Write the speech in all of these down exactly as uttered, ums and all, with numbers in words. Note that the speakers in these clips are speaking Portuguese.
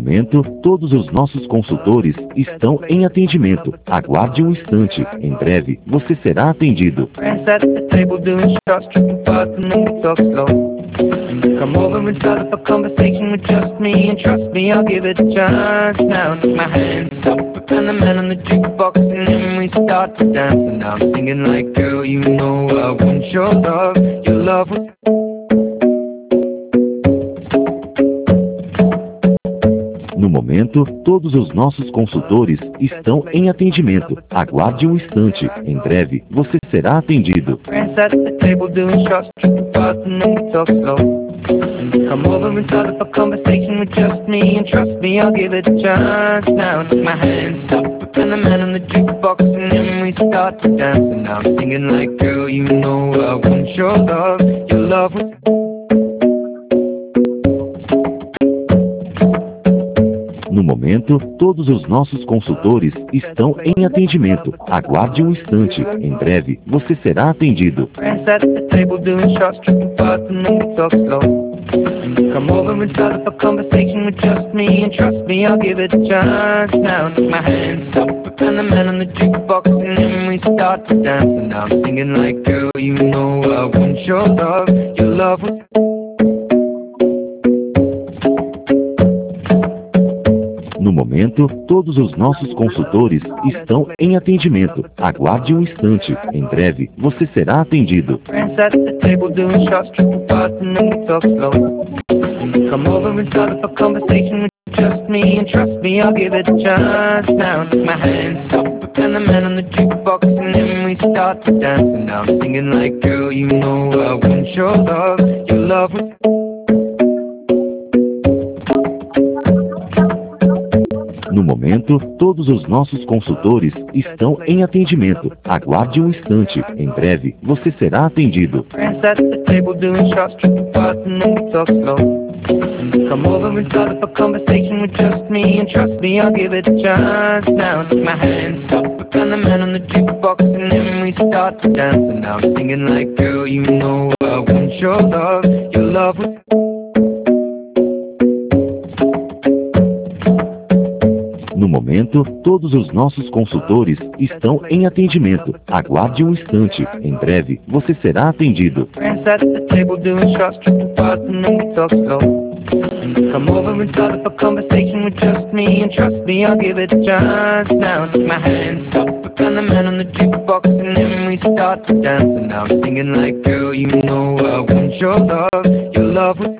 momento, todos os nossos consultores estão em atendimento. Aguarde um instante. Em breve, você será atendido. Friends at the table doing shots, tripping fast, and then we talk slow. Come over and start up a conversation with just me, and trust me, I'll give it a chance. Now take my hands up, and the man on the jukebox, and then we start to dance. And I'm singing like, girl, you know I want your love. Your love was... No momento, todos os nossos consultores estão em atendimento. Aguarde um instante. Em breve, você será atendido. Friends at the table doing shots, tripping fast, and then we talk slow. Come over and start up a conversation with just me, and trust me, I'll give it a chance. Now take my hands up, and the man on the jukebox, and then we start to dance. And now I'm singing like, girl, you know I want your love. Your love was... No momento, todos os nossos consultores estão em atendimento. Aguarde um instante. Em breve, você será atendido. Friends at the table doing shots, tripping fast, and then we talk slow. Come over and start up a conversation with just me, and trust me, I'll give it a chance. Now take my hands up, and the man on the jukebox, and then we start to dance. And now I'm singing like, girl, you know I want your love. Your love was... No momento, todos os nossos consultores estão em atendimento. Aguarde um instante. Em breve, você será atendido. Friends at the table doing shots, tripping fast, and then we talk slow. Come over and start up a conversation with just me, and trust me, I'll give it a chance. Now take my hands up, and the man on the jukebox, and then we start to dance. And now I'm singing like, girl, you know I want your love. Your love was... No momento, todos os nossos consultores estão em atendimento. Aguarde um instante. Em breve, você será atendido. Friends at the table doing shots, tripping fast, and then we talk slow. Come over and start up a conversation with just me, and trust me, I'll give it a chance. Now take my hands up, and the man on the jukebox, and then we start to dance. And now I'm singing like, girl, you know I want your love. Your love was... No momento, todos os nossos consultores estão em atendimento. Aguarde um instante. Em breve, você será atendido. Friends at the table doing shots, tripping fast, and then we talk slow. Come over and start up a conversation with just me, and trust me, I'll give it a chance. Now take my hands up, and the man on the jukebox, and then we start to dance. And now I'm singing like, girl, you know I want your love. Your love was...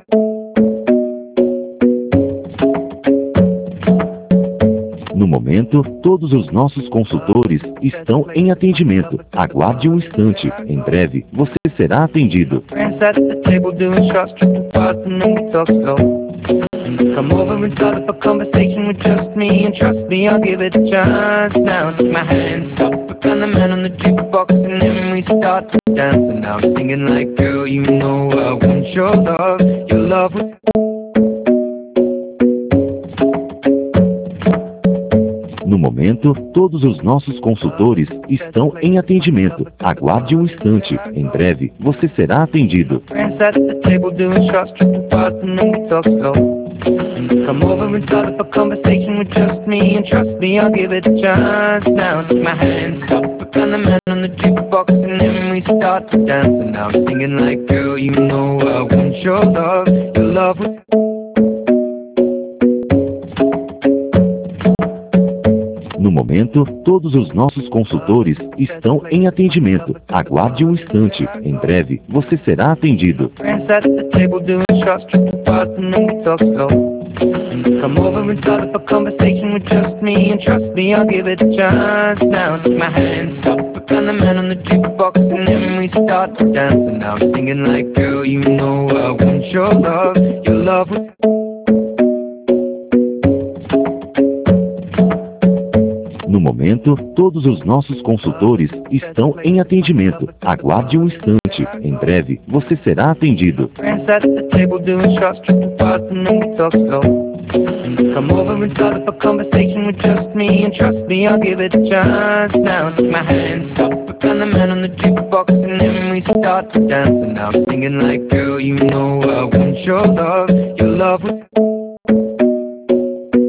No momento, todos os nossos consultores estão em atendimento. Aguarde um instante. Em breve, você será atendido. Friends at the table doing shots, tripping fast, and then we talk slow. Come over and start up a conversation with just me, and trust me, I'll give it a chance. Now take my hands up, and the man on the jukebox, and then we start to dance. And now I'm singing like, girl, you know I want your love. Your love was... No momento, todos os nossos consultores estão em atendimento. Aguarde um instante. Em breve, você será atendido. Friends at the table doing shots, tripping fast, and then we talk slow. Come over and start up a conversation with just me, and trust me, I'll give it a chance. Now take my hands up, and the man on the jukebox, and then we start to dance. And now I'm singing like, girl, you know I want your love. Your love was... No momento, todos os nossos consultores estão em atendimento. Aguarde um instante. Em breve, você será atendido. Friends at the table doing shots, tripping fast, and then we talk slow. Come over and start up a conversation with just me, and trust me, I'll give it a chance. Now take my hands up, and the man on the jukebox, and then we start to dance. And now I'm singing like, girl, you know I want your love. Your love was... No momento, todos os nossos consultores estão em atendimento. Aguarde um instante. Em breve, você será atendido. Friends at the table doing shots, tripping fast, and then we talk slow. Come over and start up a conversation with just me, and trust me, I'll give it a chance. Now take my hands up, and the man on the jukebox, and then we start to dance. And now I'm singing like, girl, you know I want your love. Your love was...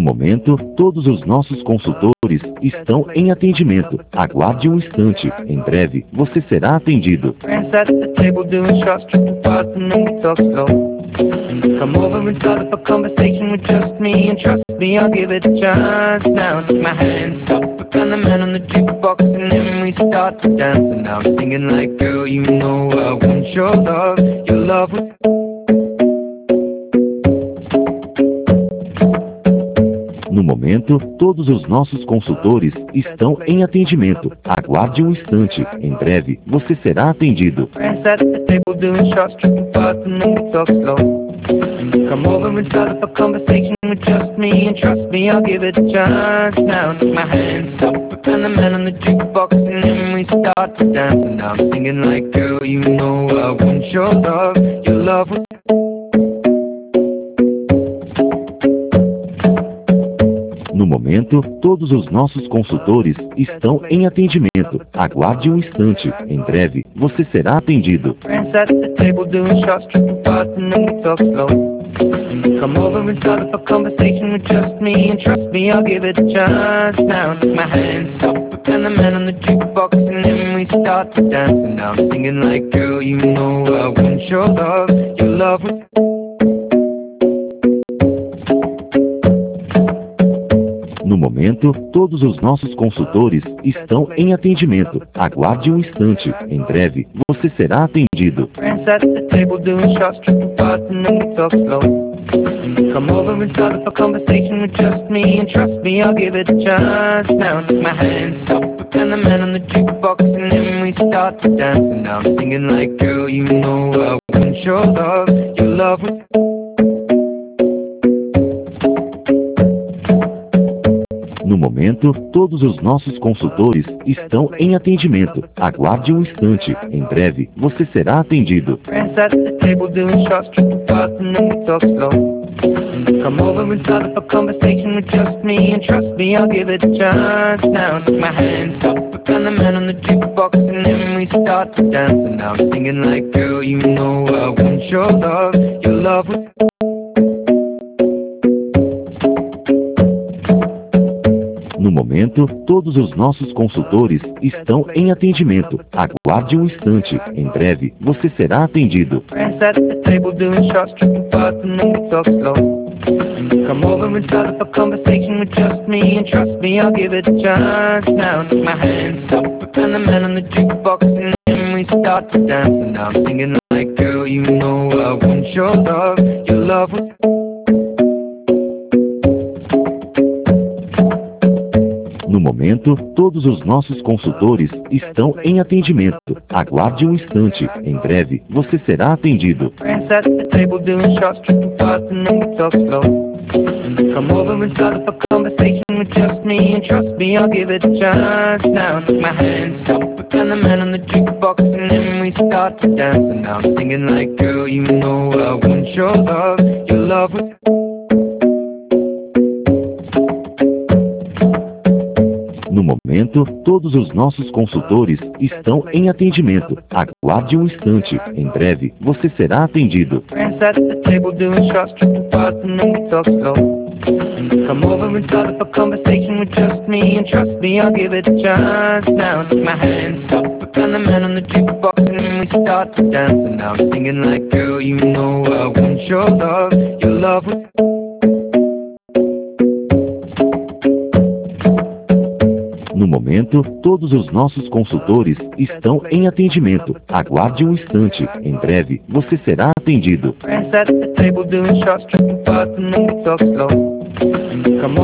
momento, todos os nossos consultores estão em atendimento. Aguarde um instante. Em breve, você será atendido. Friends at the table doing shots, tripping fast, and then we talk slow. Come over and start up a conversation with just me, and trust me, I'll give it a chance. Now take my hands up, and the man on the jukebox, and then we start to dance. And now I'm singing like, girl, you know I want your love, your love was... No momento, todos os nossos consultores estão em atendimento. Aguarde um instante. Em breve, você será atendido. Friends at the table doing shots, tripping fast, and then we talk slow. Come over and start up a conversation with just me, and trust me, I'll give it a chance. Now take my hands up, and the man on the jukebox, and then we start to dance. And now I'm singing like, girl, you know I want your love, your love was... No momento, todos os nossos consultores estão em atendimento. Aguarde um instante. Em breve, você será atendido. Friends at the table doing shots, tripping fast, and then we talk slow. Come over and start up a conversation with just me, and trust me, I'll give it a chance. Now take my hands up, and the man on the jukebox, and then we start to dance. And now I'm singing like, girl, you know I want your love, your love was... No momento, todos os nossos consultores estão em atendimento. Aguarde um instante. Em breve, você será atendido. Friends at the table doing shots, tripping fast, and then we talk slow. Come over and start up a conversation with just me, and trust me, I'll give it a chance. Now take my hands up, and the man on the jukebox, and then we start to dance. And now I'm singing like, girl, you know I want your love, your love was... No momento, todos os nossos consultores estão em atendimento. Aguarde um instante. Em breve, você será atendido. Friends at the table doing shots, tripping fast, and then we talk slow. Come over and start up a conversation with just me, and trust me, I'll give it a chance. Now take my hands up, and the man on the jukebox, and then we start to dance. And now I'm singing like, girl, you know I want your love, your love was... No momento, todos os nossos consultores estão em atendimento. Aguarde um instante. Em breve, você será atendido. Friends at the table doing shots, tripping fast, and then we talk slow. Come over and start up a conversation with just me, and trust me, I'll give it a chance. Now take my hands up, and the man on the jukebox, and then we start to dance. And now I'm singing like, girl, you know I want your love, your love was... No momento, todos os nossos consultores estão em atendimento. Aguarde um instante. Em breve, você será atendido. Friends at the table doing shots, tripping fast, and then we talk slow. Come over and start up a conversation with just me, and trust me, I'll give it a chance. Now take my hands up, and the man on the jukebox, and then we start to dance. And now I'm singing like, girl, you know I want your love, your love was... No momento, todos os nossos consultores estão em atendimento. Aguarde um instante. Em breve, você será atendido. Friends at the table doing shots, tripping fast, and then we talk slow. Come over and start up a conversation with just me, and trust me, I'll give it a chance. Now take my hands up, and the man on the jukebox, and then we start to dance. And now I'm singing like, girl, you know I want your love, your love was... No momento, todos os nossos consultores estão em atendimento. Aguarde um instante. Em breve, você será atendido. Friends at the table doing shots, tripping fast, and then we talk slow. Come